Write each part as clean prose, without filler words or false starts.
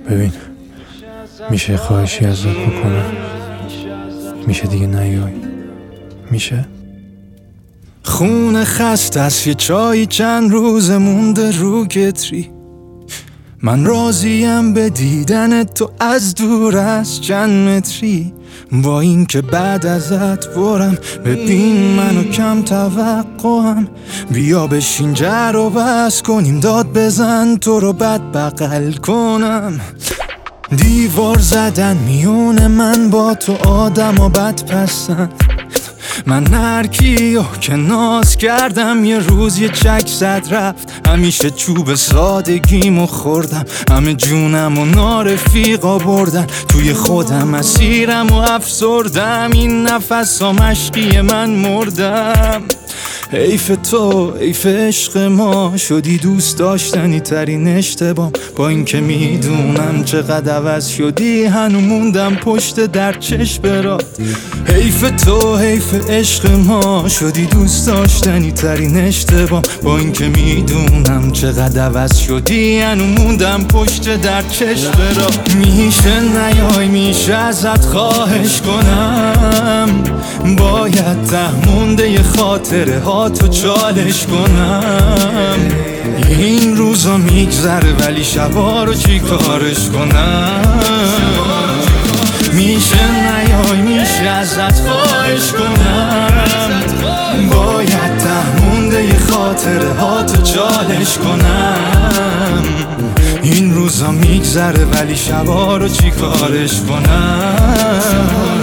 ببین، میشه خواهشی ازت بکنم؟ میشه دیگه نیای؟ میشه؟ خونه خسته است، یه چای چند روز مونده رو کتری. من راضیم به دیدن تو از دور از چند متری. با این که بعد ازت برم، ببین منو کم توقعم. بیا بشین جر و بس کنیم، داد بزن تو رو بد بغل کنم. دیوار زدن میونه من با تو، آدم و بد پسند. من هرکیو که ناز کردم یه روز یه چک زد رفت. همیشه چوب سادگیمو خوردم، همه جونمو نارفیقا بردن. توی خودم اسیرم و افسردم، این نفسا مشقی من مردم. حیف تو، حیف عشق ما، شدی دوست داشتنی ترین اشتباه. با اینکه میدونم چقدر عوض شدی، هنو موندم پشت در چشم برات. حیف تو، حیف عشق ما، شدی دوست داشتنی ترین اشتباه. با اینکه میدونم چقدر عوض شدی، هنو موندم پشت در چشم برات. میشه نیای، میشه ازت خواهش کنم، باید ته مونده خاطره ها تو چالش کنم. این روزا میگذره ولی شبا رو چی کارش کنم؟ میشه نیای، میشه ازت خواهش کنم، باید ته مونده خاطره ها تو چالش کنم. این روزا میگذره ولی شبا رو چی کارش کنم؟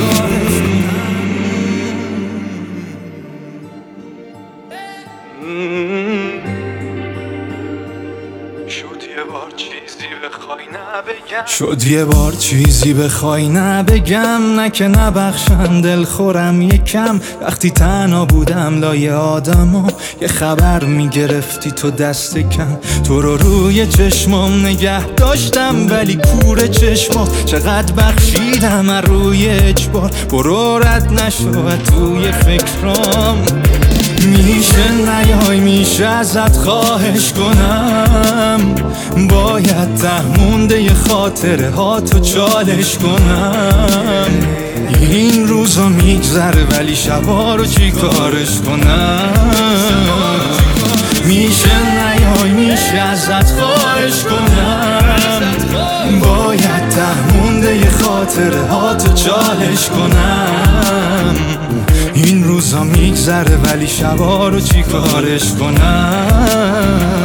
شد یه بار چیزی بخوای نبگم، نه که نبخشن دلخورم یکم. وقتی تنها بودم لای آدما، یه خبر میگرفتی تو دست کم. تو رو روی چشمام نگه داشتم ولی کور چشما. چقدر بخشیدم از روی اجبار، برو رد نشو توی فکرام. میشه نیای، میشه ازت خواهش کنم، باید ته مونده خاطره ها تو چالش کنم. این روزا میگذره ولی شبا رو چی کارش کنم؟ میشه نیای، میشه ازت خواهش کنم، باید ته مونده خاطره ها تو چالش کنم. این روزا میگذره ولی شبا رو چی کارش کنم؟